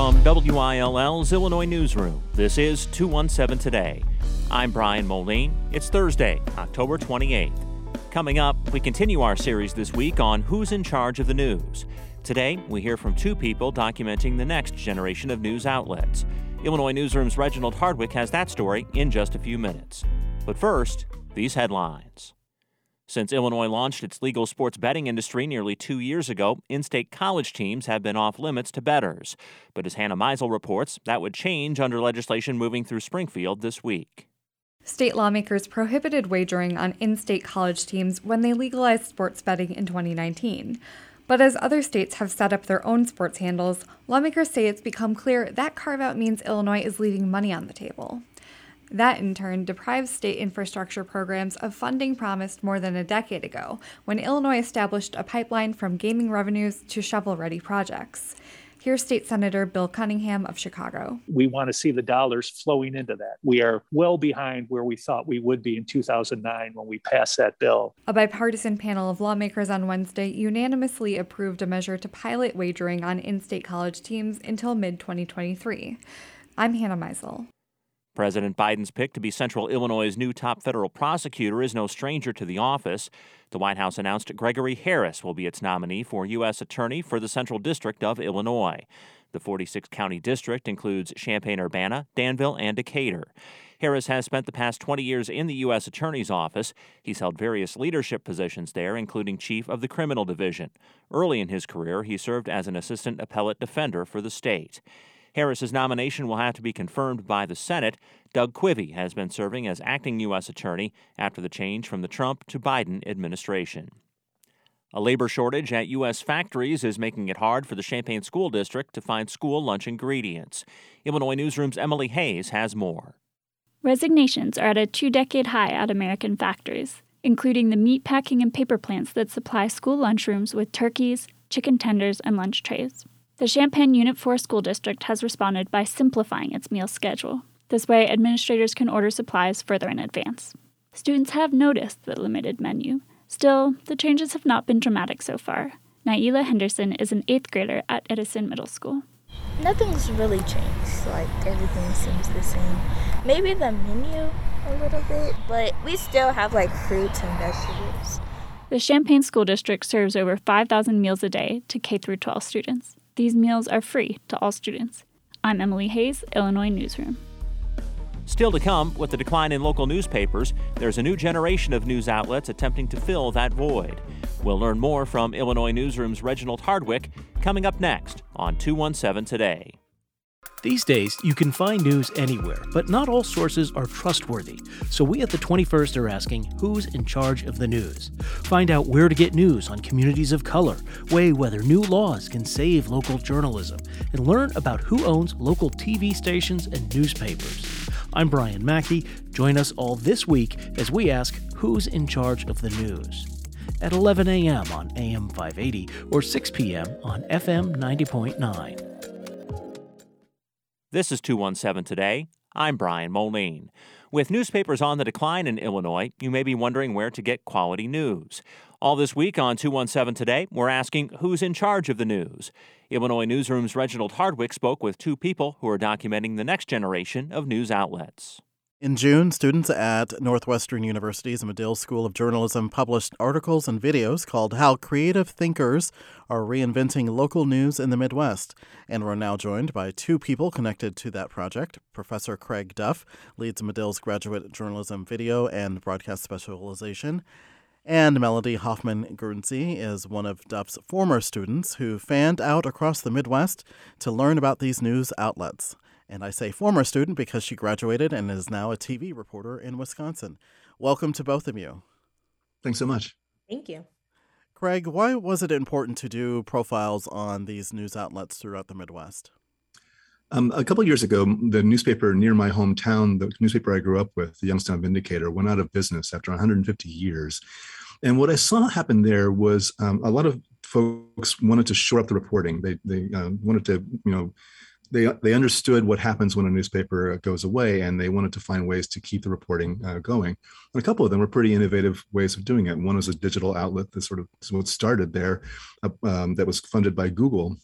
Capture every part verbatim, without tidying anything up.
From W I L L's Illinois Newsroom, this is two one seven Today. I'm Brian Moline. It's Thursday, October twenty-eighth. Coming up, we continue our series this week on who's in charge of the news. Today, we hear from two people documenting the next generation of news outlets. Illinois Newsroom's Reginald Hardwick has that story in just a few minutes. But first, these headlines. Since Illinois launched its legal sports betting industry nearly two years ago, in-state college teams have been off limits to bettors. But as Hannah Meisel reports, that would change under legislation moving through Springfield this week. State lawmakers prohibited wagering on in-state college teams when they legalized sports betting in twenty nineteen. But as other states have set up their own sports handles, lawmakers say it's become clear that carve-out means Illinois is leaving money on the table. That, in turn, deprives state infrastructure programs of funding promised more than a decade ago, when Illinois established a pipeline from gaming revenues to shovel-ready projects. Here's State Senator Bill Cunningham of Chicago. We want to see the dollars flowing into that. We are well behind where we thought we would be in two thousand nine when we passed that bill. A bipartisan panel of lawmakers on Wednesday unanimously approved a measure to pilot wagering on in-state college teams until mid twenty twenty-three. I'm Hannah Meisel. President Biden's pick to be Central Illinois' new top federal prosecutor is no stranger to the office. The White House announced Gregory Harris will be its nominee for U S Attorney for the Central District of Illinois. The forty-six county district includes Champaign-Urbana, Danville, and Decatur. Harris has spent the past twenty years in the U S Attorney's office. He's held various leadership positions there, including chief of the criminal division. Early in his career, he served as an assistant appellate defender for the state. Harris's nomination will have to be confirmed by the Senate. Doug Quivy has been serving as acting U S Attorney after the change from the Trump to Biden administration. A labor shortage at U S factories is making it hard for the Champaign School District to find school lunch ingredients. Illinois Newsroom's Emily Hayes has more. Resignations are at a two-decade high at American factories, including the meat packing and paper plants that supply school lunchrooms with turkeys, chicken tenders, and lunch trays. The Champaign Unit four School District has responded by simplifying its meal schedule. This way, administrators can order supplies further in advance. Students have noticed the limited menu. Still, the changes have not been dramatic so far. Naila Henderson is an eighth grader at Edison Middle School. Nothing's really changed. Like, everything seems the same. Maybe the menu a little bit, but we still have, like, fruits and vegetables. The Champaign School District serves over five thousand meals a day to K through twelve students. These meals are free to all students. I'm Emily Hayes, Illinois Newsroom. Still to come, with the decline in local newspapers, there's a new generation of news outlets attempting to fill that void. We'll learn more from Illinois Newsroom's Reginald Hardwick coming up next on two one seven Today. These days, you can find news anywhere, but not all sources are trustworthy. So we at the twenty-first are asking, who's in charge of the news? Find out where to get news on communities of color, weigh whether new laws can save local journalism, and learn about who owns local T V stations and newspapers. I'm Brian Mackey. Join us all this week as we ask, who's in charge of the news? At eleven a.m. on A M five eighty or six p.m. on F M ninety point nine. This is two one seven Today. I'm Brian Moline. With newspapers on the decline in Illinois, you may be wondering where to get quality news. All this week on two one seven Today, we're asking who's in charge of the news. Illinois Newsroom's Reginald Hardwick spoke with two people who are documenting the next generation of news outlets. In June, students at Northwestern University's Medill School of Journalism published articles and videos called How Creative Thinkers Are Reinventing Local News in the Midwest. And we're now joined by two people connected to that project. Professor Craig Duff leads Medill's graduate journalism video and broadcast specialization. And Melody Hoffman-Guernsey is one of Duff's former students who fanned out across the Midwest to learn about these news outlets. And I say former student because she graduated and is now a T V reporter in Wisconsin. Welcome to both of you. Thanks so much. Thank you. Craig, why was it important to do profiles on these news outlets throughout the Midwest? Um, a couple of years ago, the newspaper near my hometown, the newspaper I grew up with, the Youngstown Vindicator, went out of business after one hundred fifty years. And what I saw happen there was um, a lot of folks wanted to shore up the reporting. They they uh, wanted to, you know, they they understood what happens when a newspaper goes away, and they wanted to find ways to keep the reporting uh, going. And a couple of them were pretty innovative ways of doing it. One was a digital outlet that sort of what started there, uh, um, that was funded by Google.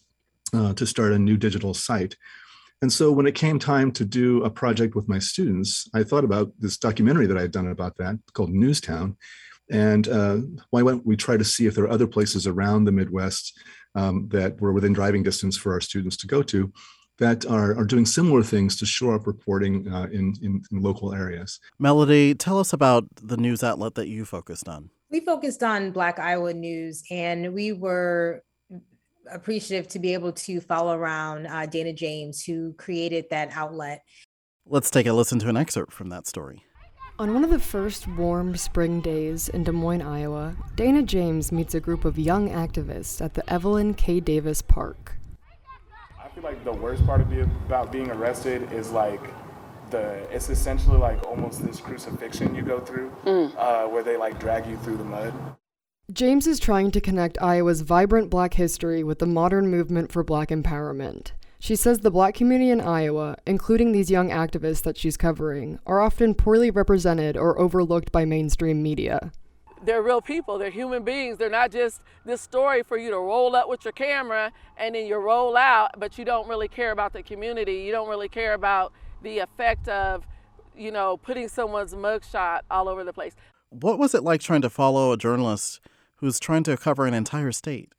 uh, to start a new digital site. And so when it came time to do a project with my students, I thought about this documentary that I had done about that called Newstown. And uh, why don't we try to see if there are other places around the Midwest um, that were within driving distance for our students to go to that are, are doing similar things to shore up reporting uh, in, in, in local areas. Melody, tell us about the news outlet that you focused on. We focused on Black Iowa News, and we were appreciative to be able to follow around uh, Dana James, who created that outlet. Let's take a listen to an excerpt from that story. On one of the first warm spring days in Des Moines, Iowa, Dana James meets a group of young activists at the Evelyn K. Davis Park. I feel like the worst part of the, about being arrested is like the, it's essentially like almost this crucifixion you go through, mm. uh, where they like drag you through the mud. James is trying to connect Iowa's vibrant Black history with the modern movement for Black empowerment. She says the Black community in Iowa, including these young activists that she's covering, are often poorly represented or overlooked by mainstream media. They're real people, they're human beings. They're not just this story for you to roll up with your camera and then you roll out, but you don't really care about the community. You don't really care about the effect of, you know, putting someone's mugshot all over the place. What was it like trying to follow a journalist who's trying to cover an entire state?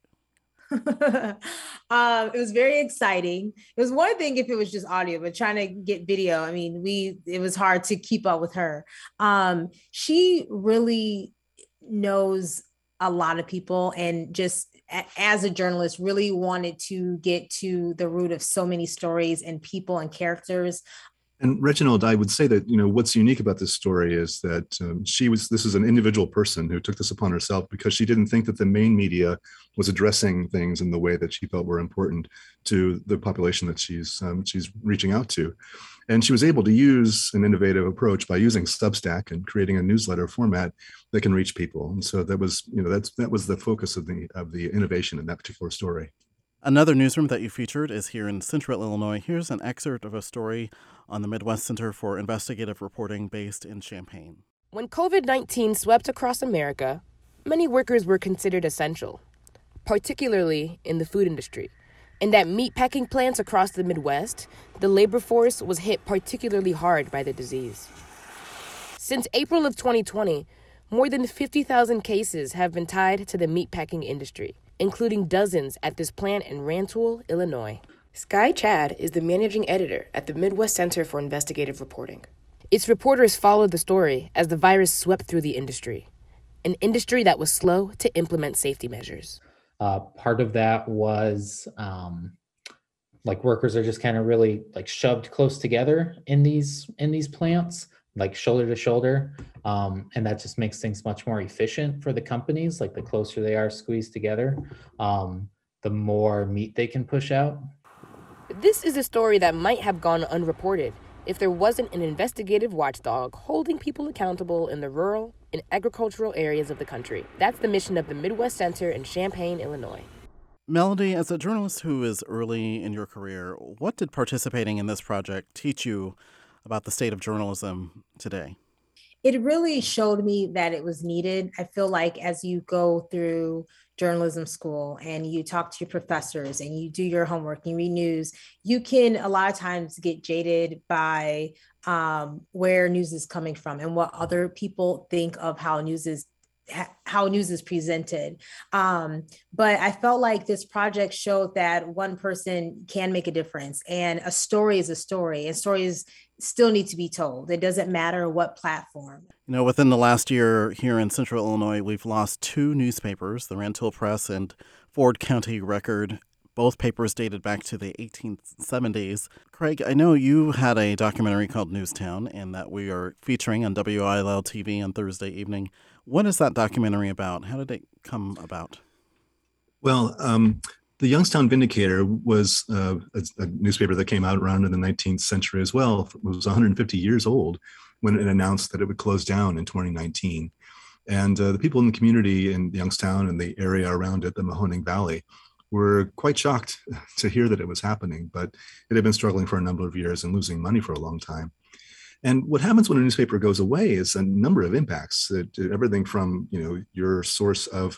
um, it was very exciting. It was one thing if it was just audio, but trying to get video, I mean, we it was hard to keep up with her. Um, she really knows a lot of people, and just a, as a journalist, really wanted to get to the root of so many stories and people and characters. And Reginald, I would say that, you know, what's unique about this story is that um, she was, this is an individual person who took this upon herself because she didn't think that the main media was addressing things in the way that she felt were important to the population that she's um, she's reaching out to. And she was able to use an innovative approach by using Substack and creating a newsletter format that can reach people. And so that was, you know, that's that was the focus of the of the innovation in that particular story. Another newsroom that you featured is here in Central Illinois. Here's an excerpt of a story on the Midwest Center for Investigative Reporting based in Champaign. When covid nineteen swept across America, many workers were considered essential, particularly in the food industry. And at meatpacking plants across the Midwest, the labor force was hit particularly hard by the disease. Since April of twenty twenty, more than fifty thousand cases have been tied to the meatpacking industry, including dozens at this plant in Rantoul, Illinois. Sky Chad is the managing editor at the Midwest Center for Investigative Reporting. Its reporters followed the story as the virus swept through the industry, an industry that was slow to implement safety measures. Uh, part of that was um, like workers are just kind of really like shoved close together in these in these plants, like shoulder to shoulder. Um, and that just makes things much more efficient for the companies. Like the closer they are squeezed together, um, the more meat they can push out. This is a story that might have gone unreported if there wasn't an investigative watchdog holding people accountable in the rural and agricultural areas of the country. That's the mission of the Midwest Center in Champaign, Illinois. Melody, as a journalist who is early in your career, what did participating in this project teach you about the state of journalism today? It really showed me that it was needed. I feel like as you go through journalism school and you talk to your professors and you do your homework, you read news, you can a lot of times get jaded by um, where news is coming from and what other people think of how news is how news is presented. Um, but I felt like this project showed that one person can make a difference, and a story is a story, and stories still need to be told. It doesn't matter what platform. You know, within the last year here in Central Illinois, we've lost two newspapers, the Rantoul Press and Ford County Record. Both papers dated back to the eighteen seventies. Craig, I know you had a documentary called Newstown and that we are featuring on W I L L T V on Thursday evening. What is that documentary about? How did it come about? Well, um, the Youngstown Vindicator was uh, a, a newspaper that came out around in the nineteenth century as well. It was one hundred fifty years old when it announced that it would close down in twenty nineteen. And uh, the people in the community in Youngstown and the area around it, the Mahoning Valley, were quite shocked to hear that it was happening, but it had been struggling for a number of years and losing money for a long time. And what happens when a newspaper goes away is a number of impacts, that everything from, you know, your source of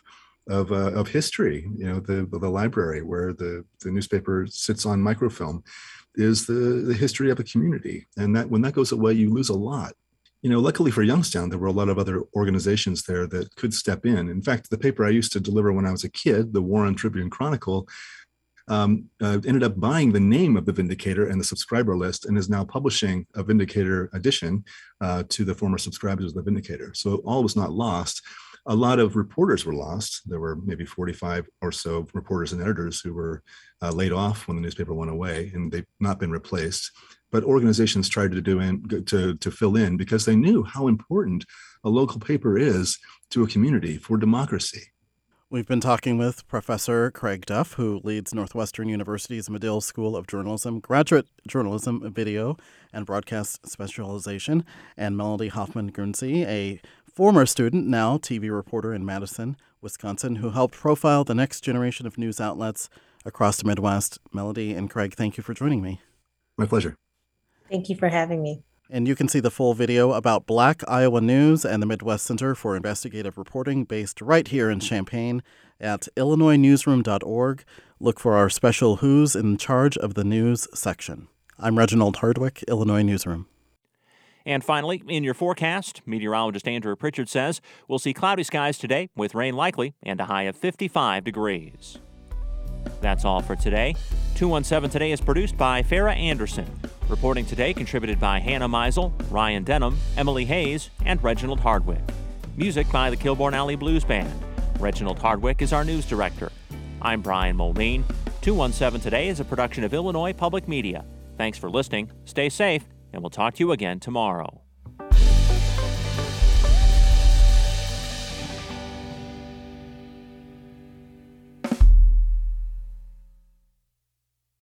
of, uh, of history. You know, the, the library where the, the newspaper sits on microfilm is the, the history of a community. And that when that goes away, you lose a lot. You know, luckily for Youngstown, there were a lot of other organizations there that could step in. In fact, the paper I used to deliver when I was a kid, the Warren Tribune Chronicle, um, uh, ended up buying the name of the Vindicator and the subscriber list, and is now publishing a Vindicator edition uh, to the former subscribers of the Vindicator. So all was not lost. A lot of reporters were lost. There were maybe forty-five or so reporters and editors who were uh, laid off when the newspaper went away, and they've not been replaced. But organizations tried to do in, to, to fill in because they knew how important a local paper is to a community for democracy. We've been talking with Professor Craig Duff, who leads Northwestern University's Medill School of Journalism, Graduate Journalism, Video, and Broadcast Specialization, and Melody Hoffman-Guernsey, a former student, now T V reporter in Madison, Wisconsin, who helped profile the next generation of news outlets across the Midwest. Melody and Craig, thank you for joining me. My pleasure. Thank you for having me. And you can see the full video about Black Iowa News and the Midwest Center for Investigative Reporting, based right here in Champaign, at illinois newsroom dot org. Look for our special Who's in Charge of the News section. I'm Reginald Hardwick, Illinois Newsroom. And finally, in your forecast, meteorologist Andrew Pritchard says we'll see cloudy skies today with rain likely and a high of fifty-five degrees. That's all for today. two one seven Today is produced by Farah Anderson. Reporting today contributed by Hannah Meisel, Ryan Denham, Emily Hayes, and Reginald Hardwick. Music by the Kilbourne Alley Blues Band. Reginald Hardwick is our news director. I'm Brian Mulveen. two one seven Today is a production of Illinois Public Media. Thanks for listening, stay safe, and we'll talk to you again tomorrow.